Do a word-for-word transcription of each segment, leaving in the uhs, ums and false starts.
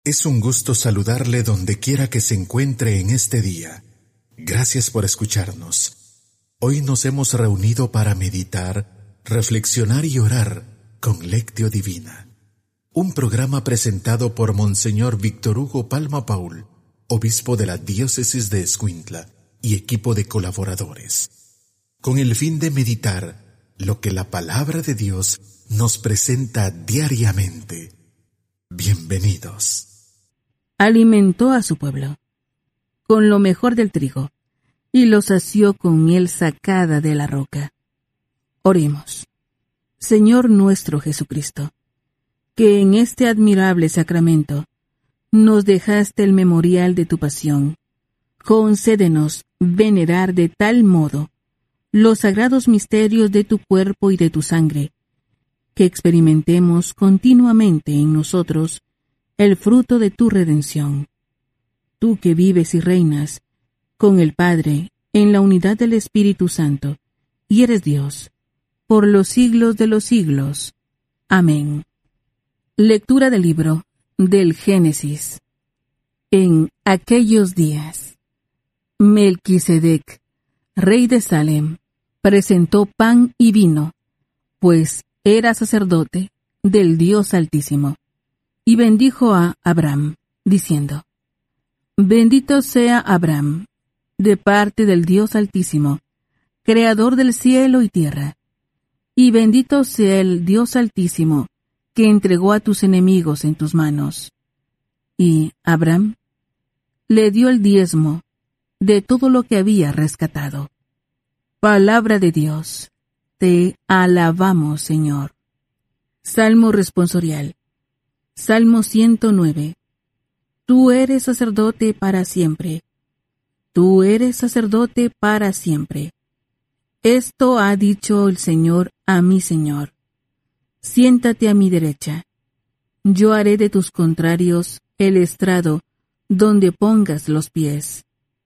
Es un gusto saludarle donde quiera que se encuentre en este día. Gracias por escucharnos. Hoy nos hemos reunido para meditar, reflexionar y orar con Lectio Divina. Un programa presentado por Monseñor Víctor Hugo Palma Paul, obispo de la diócesis de Escuintla y equipo de colaboradores, con el fin de meditar lo que la palabra de Dios nos presenta diariamente. Bienvenidos. Alimentó a su pueblo con lo mejor del trigo y lo sació con miel sacada de la roca. Oremos. Señor nuestro Jesucristo, que en este admirable sacramento nos dejaste el memorial de tu pasión, concédenos venerar de tal modo los sagrados misterios de tu cuerpo y de tu sangre, que experimentemos continuamente en nosotros el fruto de tu redención. Tú que vives y reinas con el Padre en la unidad del Espíritu Santo, y eres Dios, por los siglos de los siglos. Amén. Lectura del libro del Génesis. En aquellos días, Melquisedec, rey de Salem, presentó pan y vino, pues era sacerdote del Dios Altísimo. Y bendijo a Abraham, diciendo: Bendito sea Abraham, de parte del Dios Altísimo, creador del cielo y tierra. Y bendito sea el Dios Altísimo, que entregó a tus enemigos en tus manos. Y Abraham le dio el diezmo de todo lo que había rescatado. Palabra de Dios, te alabamos, Señor. Salmo responsorial. Salmo ciento nueve. Tú eres sacerdote para siempre. Tú eres sacerdote para siempre. Esto ha dicho el Señor a mi Señor. Siéntate a mi derecha. Yo haré de tus contrarios el estrado donde pongas los pies.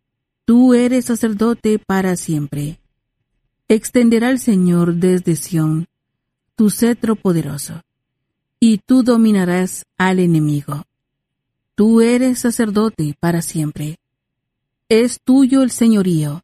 Tú eres sacerdote para siempre. Extenderá el Señor desde Sión tu cetro poderoso, y tú dominarás al enemigo. Tú eres sacerdote para siempre. Es tuyo el señorío.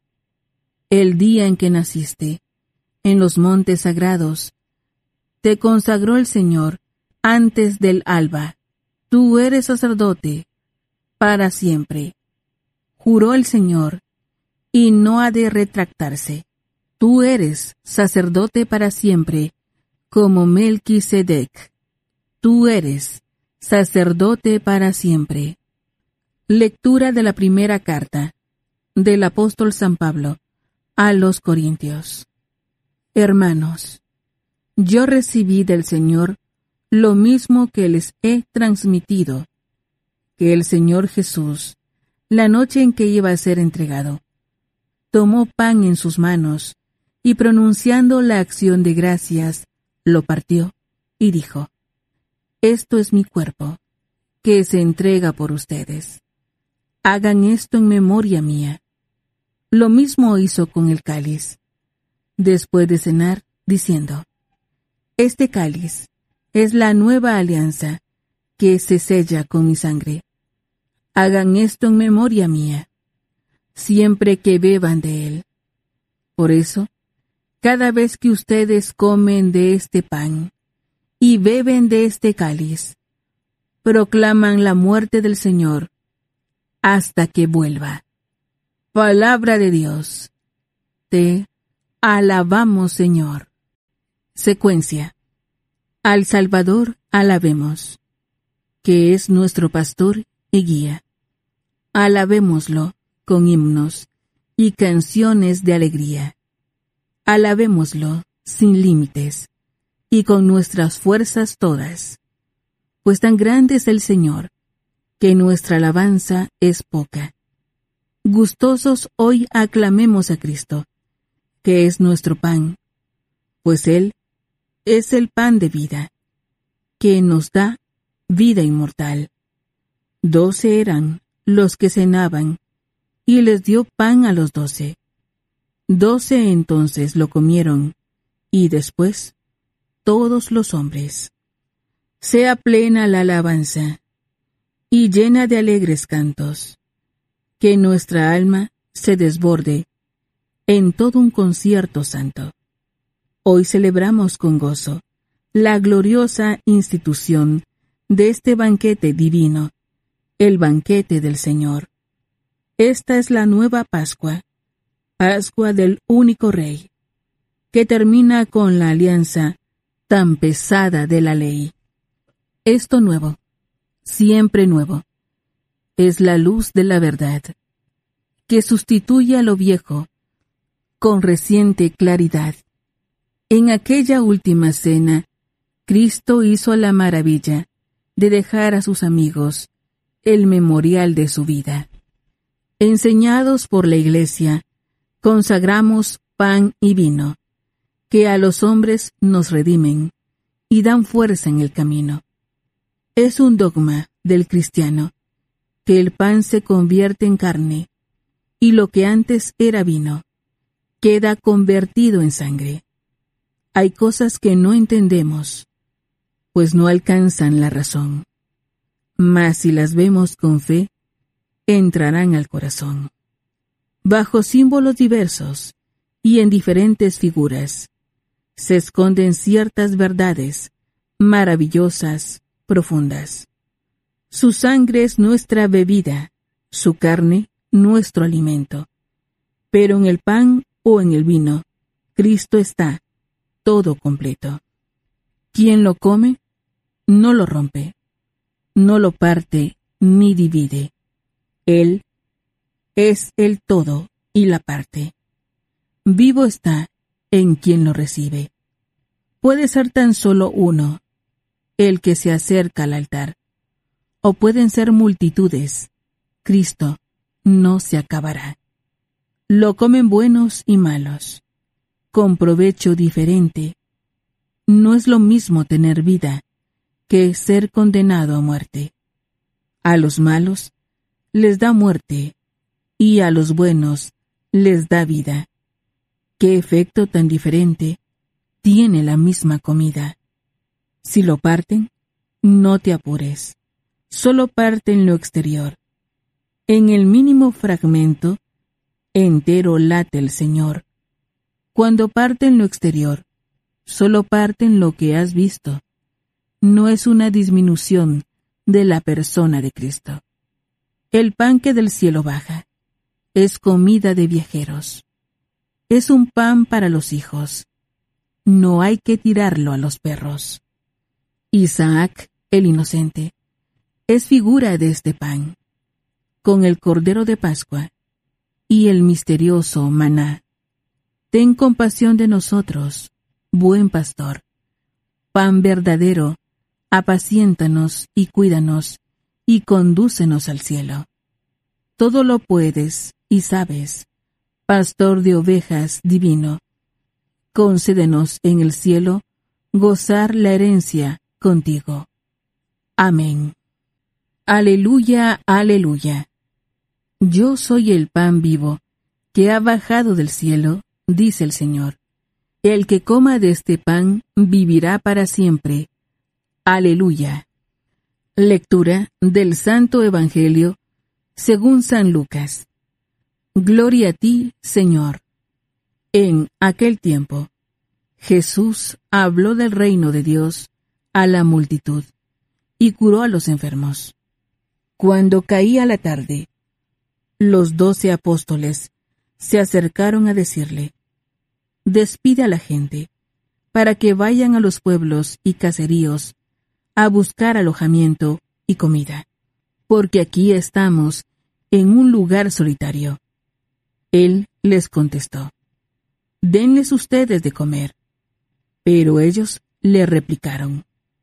El día en que naciste, en los montes sagrados, te consagró el Señor antes del alba. Tú eres sacerdote para siempre. Juró el Señor, y no ha de retractarse. Tú eres sacerdote para siempre, como Melquisedec. Tú eres sacerdote para siempre. Lectura de la primera carta del apóstol San Pablo a los Corintios. Hermanos, yo recibí del Señor lo mismo que les he transmitido, que el Señor Jesús, la noche en que iba a ser entregado, tomó pan en sus manos y, pronunciando la acción de gracias, lo partió y dijo: Esto es mi cuerpo, que se entrega por ustedes. Hagan esto en memoria mía. Lo mismo hizo con el cáliz, después de cenar, diciendo: Este cáliz es la nueva alianza que se sella con mi sangre. Hagan esto en memoria mía, siempre que beban de él. Por eso, cada vez que ustedes comen de este pan y beben de este cáliz, proclaman la muerte del Señor hasta que vuelva. Palabra de Dios. Te alabamos, Señor. Secuencia. Al Salvador alabemos, que es nuestro pastor y guía. Alabémoslo con himnos y canciones de alegría. Alabémoslo sin límites y con nuestras fuerzas todas, pues tan grande es el Señor, que nuestra alabanza es poca. Gustosos hoy aclamemos a Cristo, que es nuestro pan, pues Él es el pan de vida, que nos da vida inmortal. Doce eran los que cenaban, y les dio pan a los doce. Doce entonces lo comieron, y después todos los hombres. Sea plena la alabanza. y llena de alegres cantos. Que nuestra alma se desborde en todo un concierto santo. Hoy celebramos con gozo la gloriosa institución de este banquete divino, el banquete del Señor. Esta es la nueva Pascua, Pascua del único Rey, que termina con la alianza tan pesada de la ley. Esto nuevo, siempre nuevo, es la luz de la verdad, que sustituye a lo viejo con reciente claridad. En aquella última cena, Cristo hizo la maravilla de dejar a sus amigos el memorial de su vida. Enseñados por la Iglesia, consagramos pan y vino, que a los hombres nos redimen y dan fuerza en el camino. Es un dogma del cristiano que el pan se convierte en carne y lo que antes era vino queda convertido en sangre. Hay cosas que no entendemos, pues no alcanzan la razón, mas si las vemos con fe, entrarán al corazón. Bajo símbolos diversos y en diferentes figuras, se esconden ciertas verdades maravillosas, profundas. Su sangre es nuestra bebida, su carne nuestro alimento. Pero en el pan o en el vino, Cristo está todo completo. Quien lo come, no lo rompe, no lo parte ni divide. Él es el todo y la parte. Vivo está en quien lo recibe. Puede ser tan solo uno, el que se acerca al altar, o pueden ser multitudes. Cristo no se acabará. Lo comen buenos y malos, con provecho diferente. No es lo mismo tener vida que ser condenado a muerte. A los malos les da muerte, y a los buenos les da vida. ¿Qué efecto tan diferente tiene la misma comida? Si lo parten, no te apures. Solo parten lo exterior. En el mínimo fragmento, entero late el Señor. Cuando parten lo exterior, solo parten lo que has visto. No es una disminución de la persona de Cristo. El pan que del cielo baja es comida de viajeros. Es un pan para los hijos. No hay que tirarlo a los perros. Isaac, el inocente, es figura de este pan, con el Cordero de Pascua y el misterioso maná. Ten compasión de nosotros, buen pastor. Pan verdadero, apaciéntanos y cuídanos, y condúcenos al cielo. Todo lo puedes y sabes, pastor de ovejas divino. Concédenos en el cielo gozar la herencia contigo. Amén. Aleluya, aleluya. Yo soy el pan vivo que ha bajado del cielo, dice el Señor. El que coma de este pan vivirá para siempre. Aleluya. Lectura del Santo Evangelio según San Lucas. Gloria a ti, Señor. En aquel tiempo, Jesús habló del reino de Dios a la multitud y curó a los enfermos. Cuando caía la tarde, los doce apóstoles se acercaron a decirle: despide a la gente, para que vayan a los pueblos y caseríos a buscar alojamiento y comida, porque aquí estamos en un lugar solitario. Él les contestó: denles ustedes de comer. Pero ellos le replicaron: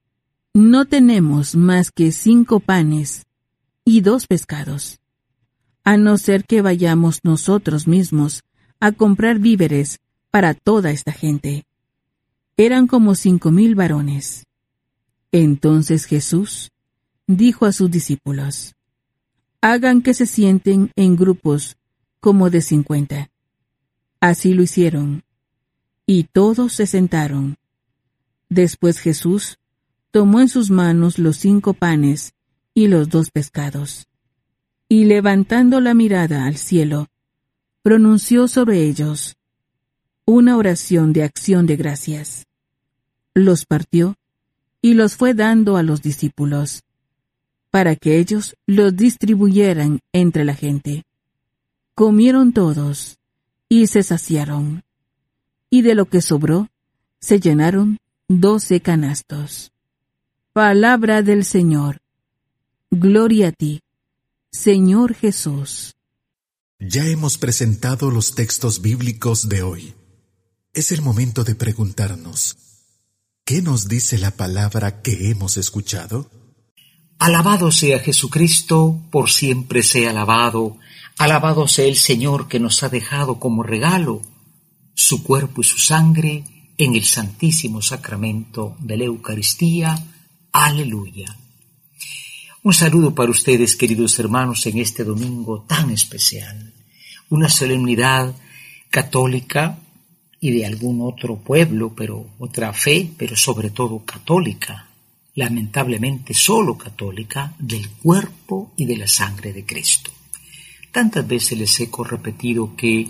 no tenemos más que cinco panes y dos pescados, a no ser que vayamos nosotros mismos a comprar víveres para toda esta gente. Eran como cinco mil varones. Entonces Jesús dijo a sus discípulos: hagan que se sienten en grupos como de cincuenta. Así lo hicieron, y todos se sentaron. Después Jesús tomó en sus manos los cinco panes y los dos pescados. Y levantando la mirada al cielo, pronunció sobre ellos una oración de acción de gracias. Los partió y los fue dando a los discípulos, para que ellos los distribuyeran entre la gente. Comieron todos y se saciaron, y de lo que sobró se llenaron doce canastos. Palabra del Señor. Gloria a ti, Señor Jesús. Ya hemos presentado los textos bíblicos de hoy. Es el momento de preguntarnos, ¿qué nos dice la palabra que hemos escuchado? Alabado sea Jesucristo, por siempre sea alabado. Alabado sea el Señor que nos ha dejado como regalo su cuerpo y su sangre en el santísimo sacramento de la Eucaristía. Aleluya. Un saludo para ustedes, queridos hermanos, en este domingo tan especial. Una solemnidad católica y de algún otro pueblo, pero otra fe, pero sobre todo católica. Lamentablemente solo católica, del cuerpo y de la sangre de Cristo. Tantas veces les he repetido que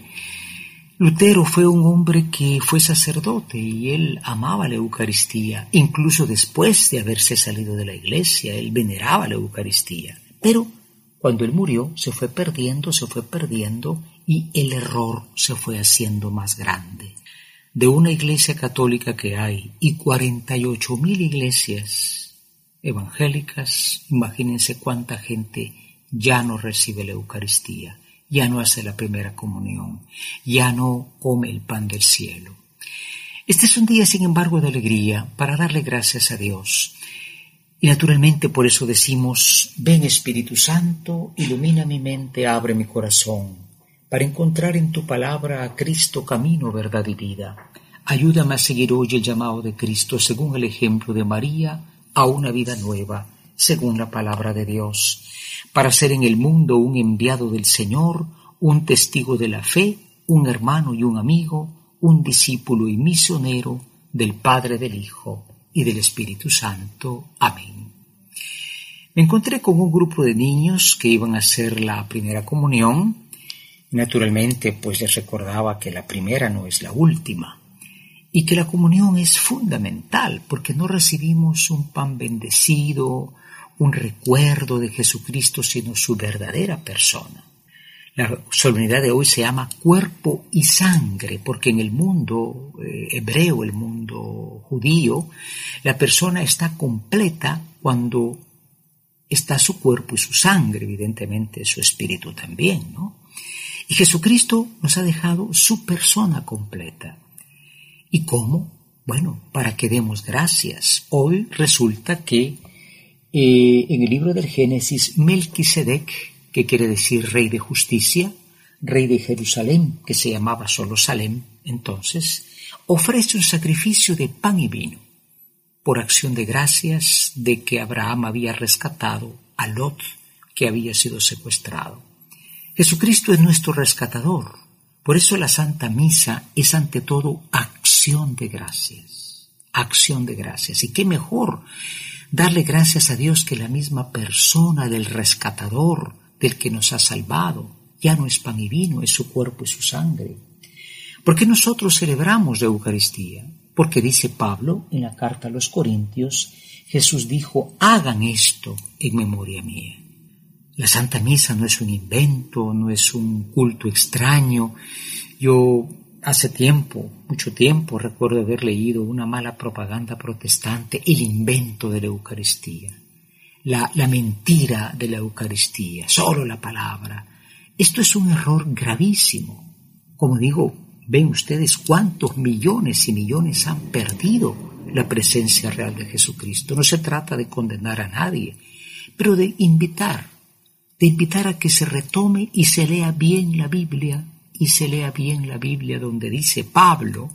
Lutero fue un hombre que fue sacerdote y él amaba la Eucaristía, incluso después de haberse salido de la iglesia, él veneraba la Eucaristía. Pero cuando él murió se fue perdiendo, se fue perdiendo y el error se fue haciendo más grande. De una iglesia católica que hay y cuarenta y ocho mil iglesias evangélicas, imagínense cuánta gente ya no recibe la Eucaristía, ya no hace la primera comunión, ya no come el pan del cielo. Este es un día, sin embargo, de alegría para darle gracias a Dios. Y naturalmente por eso decimos, ven Espíritu Santo, ilumina mi mente, abre mi corazón, para encontrar en tu palabra a Cristo camino, verdad y vida. Ayúdame a seguir hoy el llamado de Cristo según el ejemplo de María a una vida nueva, según la palabra de Dios, para ser en el mundo un enviado del Señor, un testigo de la fe, un hermano y un amigo, un discípulo y misionero del Padre, del Hijo y del Espíritu Santo. Amén. Me encontré con un grupo de niños que iban a hacer la primera comunión. Naturalmente, pues les recordaba que la primera no es la última y que la comunión es fundamental porque no recibimos un pan bendecido, un recuerdo de Jesucristo, sino su verdadera persona. La solemnidad de hoy se llama cuerpo y sangre, porque en el mundo eh, hebreo, el mundo judío, la persona está completa cuando está su cuerpo y su sangre, evidentemente su espíritu también, ¿no? Y Jesucristo nos ha dejado su persona completa. ¿Y cómo? Bueno, para que demos gracias. Hoy resulta que Eh, en el libro del Génesis, Melquisedec, que quiere decir rey de justicia, rey de Jerusalén, que se llamaba solo Salem, entonces, ofrece un sacrificio de pan y vino, por acción de gracias de que Abraham había rescatado a Lot, que había sido secuestrado. Jesucristo es nuestro rescatador, por eso la Santa Misa es ante todo acción de gracias, acción de gracias, y qué mejor darle gracias a Dios que la misma persona del rescatador, del que nos ha salvado, ya no es pan y vino, es su cuerpo y su sangre. ¿Por qué nosotros celebramos la Eucaristía? Porque dice Pablo en la carta a los Corintios, Jesús dijo, hagan esto en memoria mía. La Santa Misa no es un invento, no es un culto extraño. Yo hace tiempo, mucho tiempo, recuerdo haber leído una mala propaganda protestante, el invento de la Eucaristía, la, la mentira de la Eucaristía, solo la palabra. Esto es un error gravísimo. Como digo, ven ustedes cuántos millones y millones han perdido la presencia real de Jesucristo. No se trata de condenar a nadie, pero de invitar, de invitar a que se retome y se lea bien la Biblia, y se lea bien la Biblia donde dice Pablo,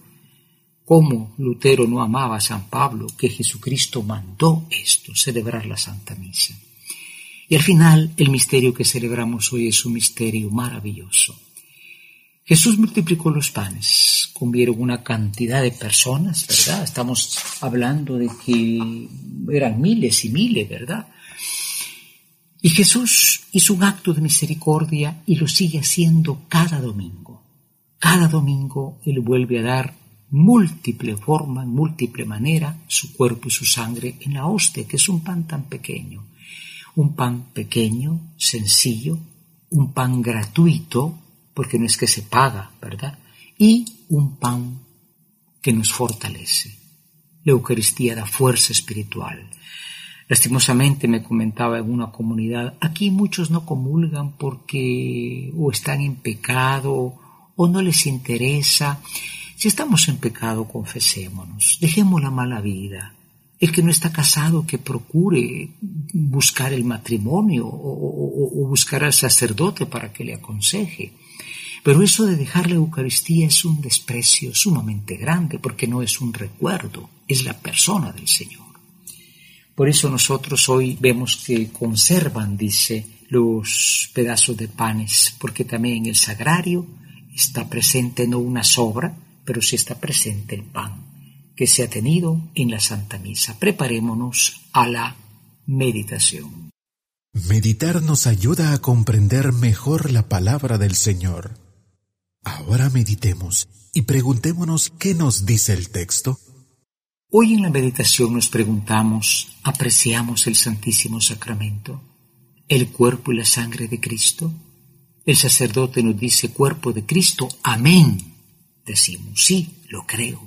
cómo Lutero no amaba a San Pablo, que Jesucristo mandó esto, celebrar la Santa Misa. Y al final, el misterio que celebramos hoy es un misterio maravilloso. Jesús multiplicó los panes, comieron una cantidad de personas, ¿verdad? Estamos hablando de que eran miles y miles, ¿verdad? Y Jesús hizo un acto de misericordia y lo sigue haciendo cada domingo. Cada domingo Él vuelve a dar múltiple forma, en múltiple manera, su cuerpo y su sangre en la hostia, que es un pan tan pequeño. Un pan pequeño, sencillo, un pan gratuito, porque no es que se paga, ¿verdad? Y un pan que nos fortalece. La Eucaristía da fuerza espiritual. Lastimosamente me comentaba en una comunidad, aquí muchos no comulgan porque o están en pecado o no les interesa. Si estamos en pecado, confesémonos, dejemos la mala vida. El que no está casado, que procure buscar el matrimonio o, o, o buscar al sacerdote para que le aconseje. Pero eso de dejar la Eucaristía es un desprecio sumamente grande, porque no es un recuerdo, es la persona del Señor. Por eso nosotros hoy vemos que conservan, dice, los pedazos de panes, porque también en el sagrario está presente no una sobra, pero sí está presente el pan que se ha tenido en la Santa Misa. Preparémonos a la meditación. Meditar nos ayuda a comprender mejor la palabra del Señor. Ahora meditemos y preguntémonos qué nos dice el texto. Hoy en la meditación nos preguntamos, ¿apreciamos el Santísimo Sacramento, el cuerpo y la sangre de Cristo? El sacerdote nos dice cuerpo de Cristo, amén. Decimos, sí, lo creo.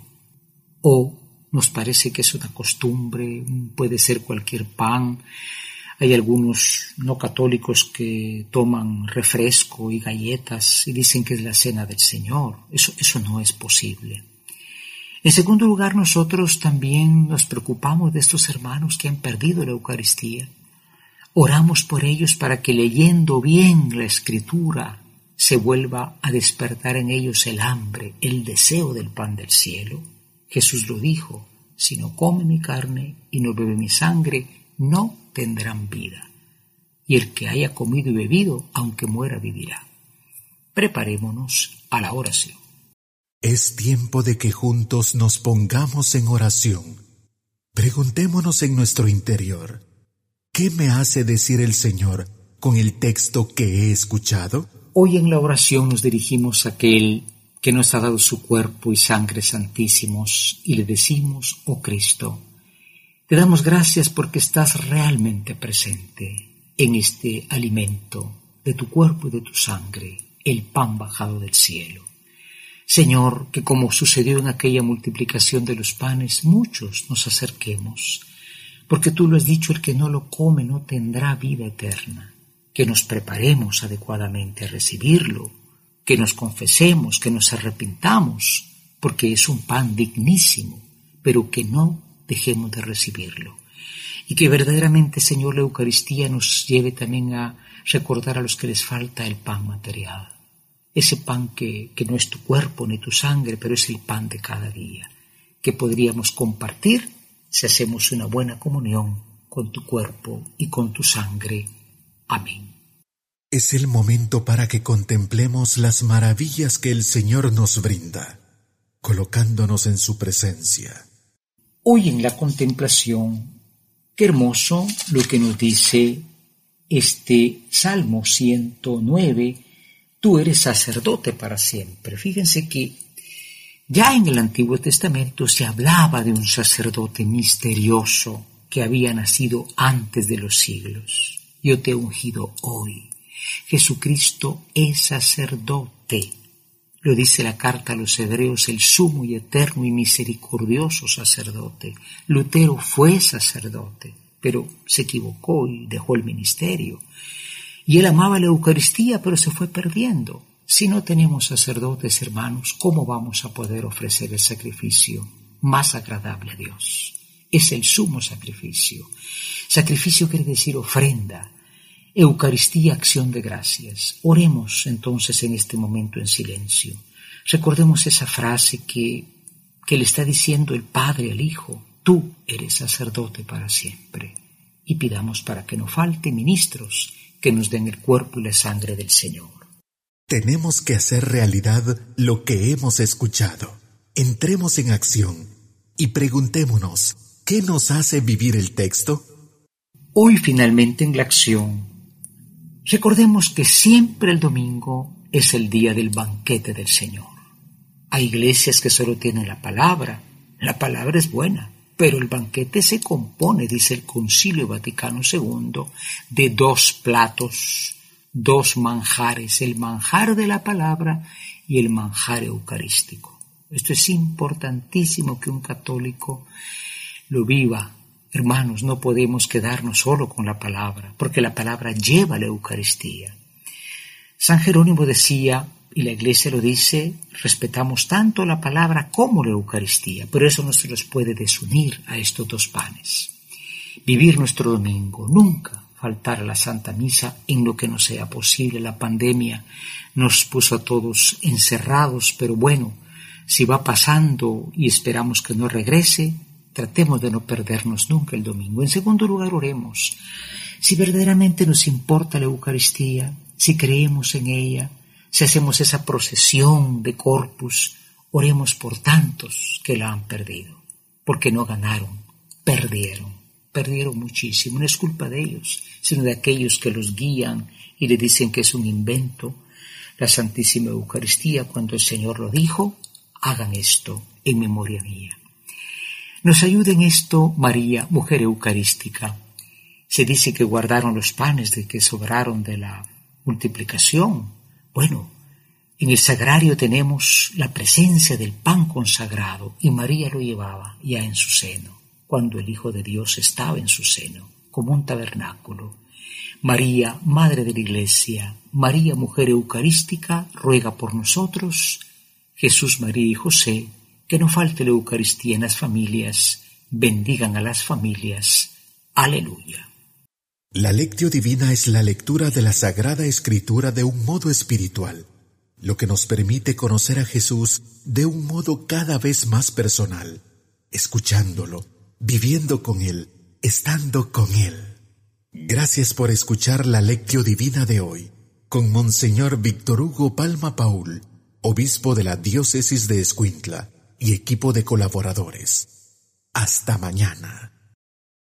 O nos parece que es una costumbre, puede ser cualquier pan. Hay algunos no católicos que toman refresco y galletas y dicen que es la cena del Señor. Eso, eso no es posible. En segundo lugar, nosotros también nos preocupamos de estos hermanos que han perdido la Eucaristía. Oramos por ellos para que leyendo bien la Escritura se vuelva a despertar en ellos el hambre, el deseo del pan del cielo. Jesús lo dijo, si no come mi carne y no bebe mi sangre, no tendrán vida. Y el que haya comido y bebido, aunque muera, vivirá. Preparémonos a la oración. Es tiempo de que juntos nos pongamos en oración. Preguntémonos en nuestro interior, ¿qué me hace decir el Señor con el texto que he escuchado? Hoy en la oración nos dirigimos a aquel que nos ha dado su cuerpo y sangre santísimos y le decimos, oh Cristo, te damos gracias porque estás realmente presente en este alimento de tu cuerpo y de tu sangre, el pan bajado del cielo. Señor, que como sucedió en aquella multiplicación de los panes, muchos nos acerquemos, porque tú lo has dicho, el que no lo come no tendrá vida eterna, que nos preparemos adecuadamente a recibirlo, que nos confesemos, que nos arrepintamos, porque es un pan dignísimo, pero que no dejemos de recibirlo. Y que verdaderamente, Señor, la Eucaristía nos lleve también a recordar a los que les falta el pan material. Ese pan que, que no es tu cuerpo ni tu sangre, pero es el pan de cada día, que podríamos compartir si hacemos una buena comunión con tu cuerpo y con tu sangre. Amén. Es el momento para que contemplemos las maravillas que el Señor nos brinda, colocándonos en su presencia. Hoy en la contemplación, qué hermoso lo que nos dice este Salmo ciento nueve, tú eres sacerdote para siempre. Fíjense que ya en el Antiguo Testamento se hablaba de un sacerdote misterioso que había nacido antes de los siglos. Yo te he ungido hoy. Jesucristo es sacerdote. Lo dice la carta a los hebreos, el sumo y eterno y misericordioso sacerdote. Lutero fue sacerdote, pero se equivocó y dejó el ministerio. Y él amaba la Eucaristía, pero se fue perdiendo. Si no tenemos sacerdotes, hermanos, ¿cómo vamos a poder ofrecer el sacrificio más agradable a Dios? Es el sumo sacrificio. Sacrificio quiere decir ofrenda. Eucaristía, acción de gracias. Oremos entonces en este momento en silencio. Recordemos esa frase que, que le está diciendo el Padre al Hijo. Tú eres sacerdote para siempre. Y pidamos para que no falte ministros que nos den el cuerpo y la sangre del Señor. Tenemos que hacer realidad lo que hemos escuchado. Entremos en acción y preguntémonos, ¿qué nos hace vivir el texto? Hoy finalmente en la acción Recordemos que siempre el domingo es el día del banquete del Señor. Hay iglesias que solo tienen la palabra. La palabra es buena, pero el banquete se compone, dice el Concilio Vaticano segundo, de dos platos, dos manjares, el manjar de la palabra y el manjar eucarístico. Esto es importantísimo que un católico lo viva. Hermanos, no podemos quedarnos solo con la palabra, porque la palabra lleva la Eucaristía. San Jerónimo decía, y la Iglesia lo dice, respetamos tanto la palabra como la Eucaristía, pero eso no se nos puede desunir a estos dos panes. Vivir nuestro domingo, nunca faltar a la Santa Misa en lo que no sea posible. La pandemia nos puso a todos encerrados, pero bueno, si va pasando y esperamos que no regrese, tratemos de no perdernos nunca el domingo. En segundo lugar, oremos. Si verdaderamente nos importa la Eucaristía, si creemos en ella, si hacemos esa procesión de Corpus, oremos por tantos que la han perdido, porque no ganaron, perdieron, perdieron muchísimo. No es culpa de ellos, sino de aquellos que los guían y le dicen que es un invento. La Santísima Eucaristía, cuando el Señor lo dijo, hagan esto en memoria mía. Nos ayuda en esto María, mujer eucarística. Se dice que guardaron los panes de que sobraron de la multiplicación. Bueno, en el sagrario tenemos la presencia del pan consagrado y María lo llevaba ya en su seno, cuando el Hijo de Dios estaba en su seno, como un tabernáculo. María, Madre de la Iglesia, María, mujer eucarística, ruega por nosotros. Jesús, María y José, que no falte la Eucaristía en las familias, bendigan a las familias. Aleluya. La Lectio Divina es la lectura de la Sagrada Escritura de un modo espiritual, lo que nos permite conocer a Jesús de un modo cada vez más personal, escuchándolo, viviendo con Él, estando con Él. Gracias por escuchar la Lectio Divina de hoy, con Monseñor Víctor Hugo Palma Paul, obispo de la Diócesis de Escuintla y equipo de colaboradores. Hasta mañana.